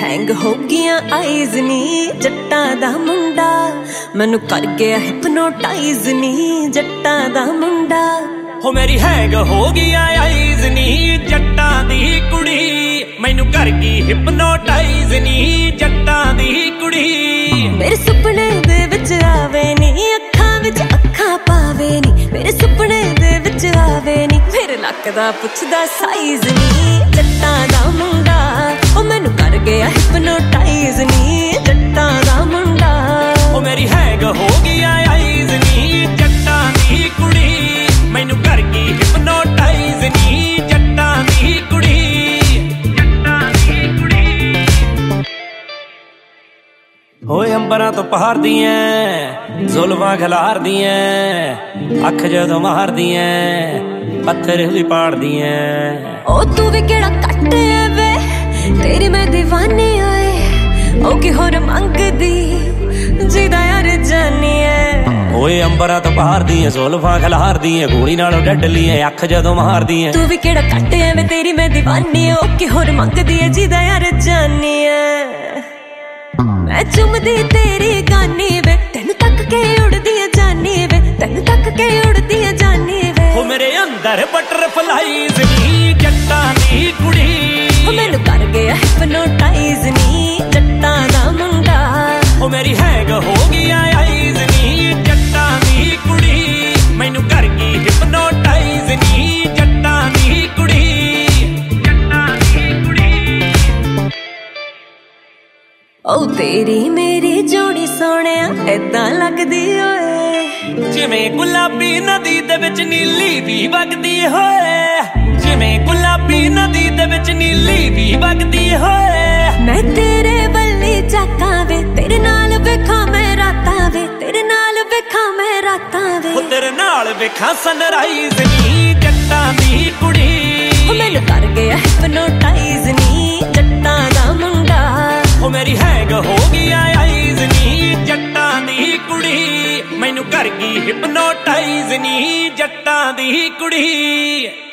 Hang हो गया eyes नी जट्टां दा मुंडा मैनू कर गया हिपनोटाइज नी जट्टां दा मुंडा हो मेरी हैंग हो गया आईज नी जट्टां दी कुड़ी मैनू कर गई हिपनोटाइज नी जट्टां दी कुड़ी मेरे सुपने दे विच आवे नी अखां विच अखां पावे नी मेरे सुपने दे विच आवे नी मेरे लक दा पुछदा साइज नी जट्टां दा मुंडा ओ मैनू कर गया हिपनोटाइज नी जट्टां दा मुंडा ओ मेरी हैंग हो गया आईज नी जट्टां दी कुड़ी मैनू कर गई हिपनोटाइज नी जट्टां दी कुड़ी जट्टां दी कुड़ी होए अंबरां तो पहाड़ दियां जुल्फां खिलार दियां अख जदों मार दियां पत्थर भी पाड़ दियां ओ तू भी केड़ा कट है वे तेरी मैं दीवानी आए ओ की होर मंगदी जिदा यार जानी है ओए अंबरा तो पहाड़ दियां जुल्फां खिलार दियां गोली नालों डडली है अख जदों मार दियां तू भी केड़ा कट है वे तेरी मैं दीवानी ओ की होर मंगदी है जिदा यार जानी है मैं चुमदी तेरी गानी वे तेनू तक के उड़दी जानी वे तेनू तक के उड़दी जानी वे हो मेरे अंदर बटरफ्लाईज नी जट्टां दी कुड़ी हो मैनू कर गया हिपनोटाइज नी जट्टां दा मुंडा हो मेरी हैंग हो गया आईज नी जट्टां दी कुड़ी मैनू कर गई हिपनोटाइज नी जट्टां दी कुड़ी जट्टां दी कुड़ी ओ तेरी मेरी जोड़ी सोहणिया ऐदां लगदी ओए जिवें गुलाबी नदी दे विच नीली भी वगदी होए जिवें गुलाबी नदी दे विच नीली भी वगदी होए मैं तेरे बल्ली जाकां वे तेरे नाल वेखां मैं रातां वे तेरे नाल वेखां मैं रातां वे हो तेरे नाल वेखां सनराइज नी जट्टां दी कुड़ी हो मैनू कर गया हिपनोटाइज नी जट्टां दा मुंडा हो मेरी हैंग हो गया आईज नी जट्टां दी कुड़ी मैनू कर गई हिपनोटाइज नी जट्टां दी कुड़ी।